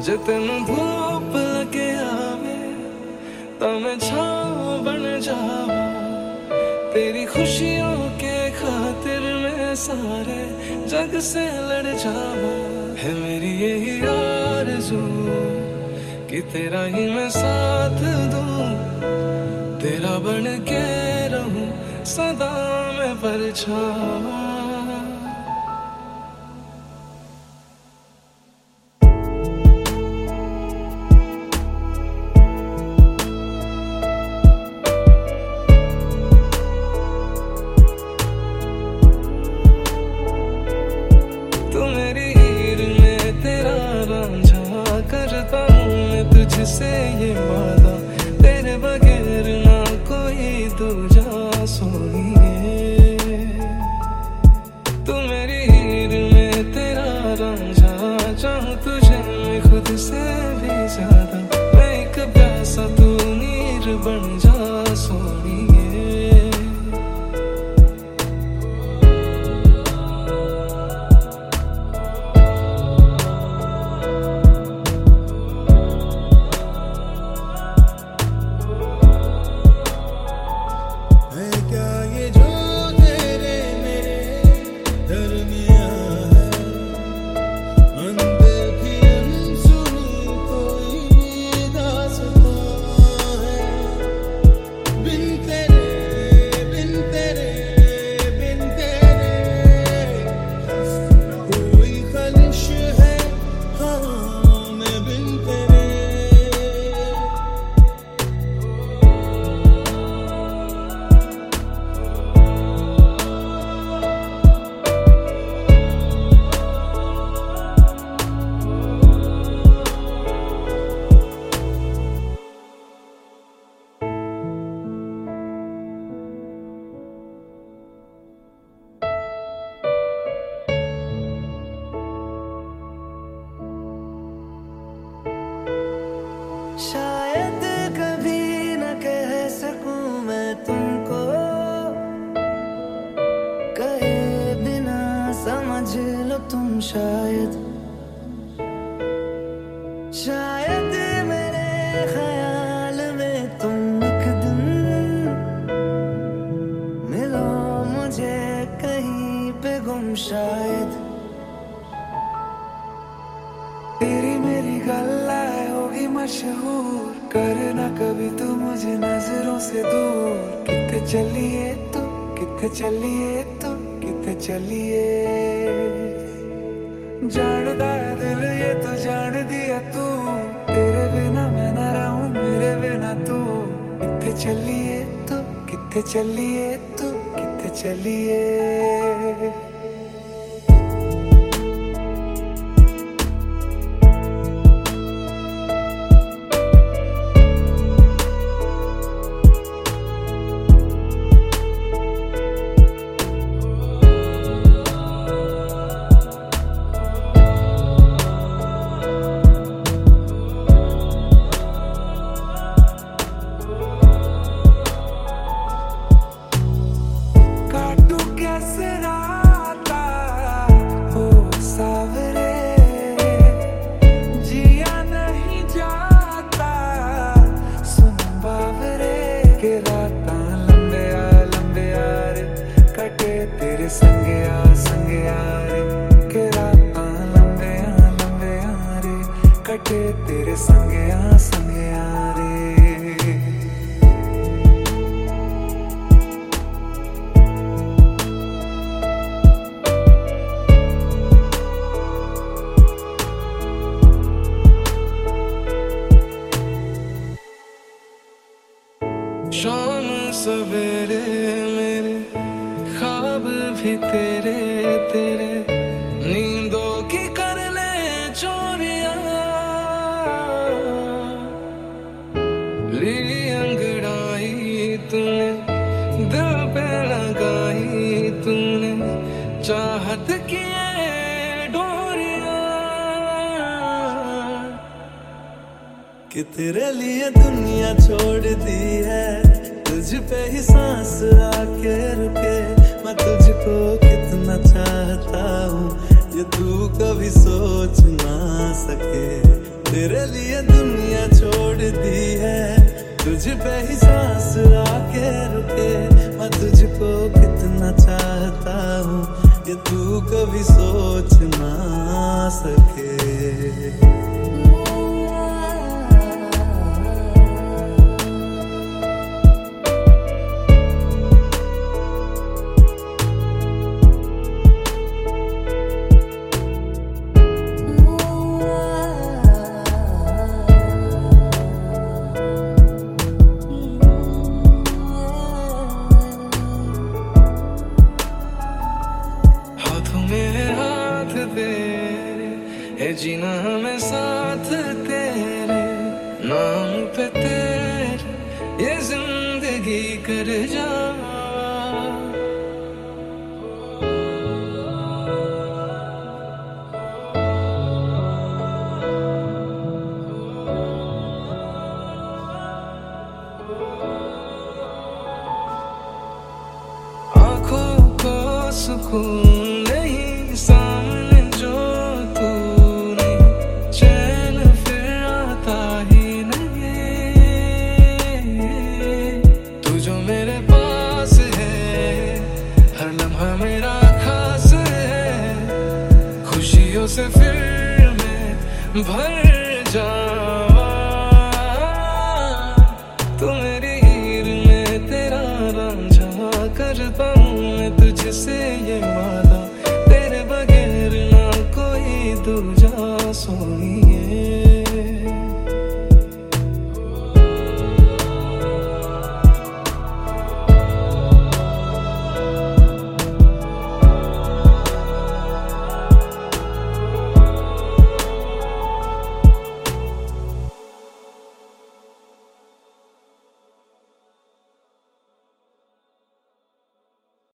जे तेन धूप लगे आवे तो मैं छाँव बन जावा, तेरी खुशियों के खातिर मैं सारे जग से लड़ जावा। है मेरी यही आरज़ू कि तेरा ही मैं साथ दूं, तेरा बन के रहूं सदा मैं परछावा। तुझसे ये वादा, तेरे बगैर ना कोई दूजा सोनिए। तू मेरी हीर में तेरा रांझा, चाहूं तुझे मैं खुद से भी ज्यादा। मैं एक प्यासा तू नीर बन जा सोनिए। शायद कभी न कह सकूं मैं तुमको, कहे बिना समझ लो तुम शायद। शायद मेरे ख्याल में तुम एक दिन मिलो मुझे कहीं पे गुम शायद। तेरी मेरी गल्लाएं होगी मशहूर, करना कभी तू मुझे नजरों से दूर। किथे चलिए तू, किथे चलिए तू, किथे चलिए। जानदा है दिल ये तो जान दिया तू, तेरे बिना मैं ना रहूं मेरे बिना तू। किथे चलिए तू, किथे चलिए तू, किथे चलिए। तेरे संगया संगया रे, के रातां लंबिया लंबिया रे, कटे तेरे संगया संगया रे। शाम सवेरे मेरे ख्वाब भी तेरे तेरे, नींदों की कर ले चोरियां। ली अंगड़ाई तूने दिल पे लगाई तूने, चाहत की डोरियां। कि तेरे लिए दुनिया छोड़ दी है, तुझ पे ही सांस आके रुके। मैं तुझको कितना चाहता हूँ ये तू कभी सोच ना सके। तेरे लिए दुनिया छोड़ दी है, तुझ पे ही सांस आके रुके। मैं तुझको कितना चाहता हूँ ये तू कभी सोच ना सके। तेरे है जीना हमें साथ तेरे नाम पे तेरे ये जिंदगी कर जा। आँखों को सुकून नहीं सामने जो तूने, चैन फिर आता ही नहीं। तू जो मेरे पास है हर लम्हा मेरा खास है, खुशियों से फिर मैं भर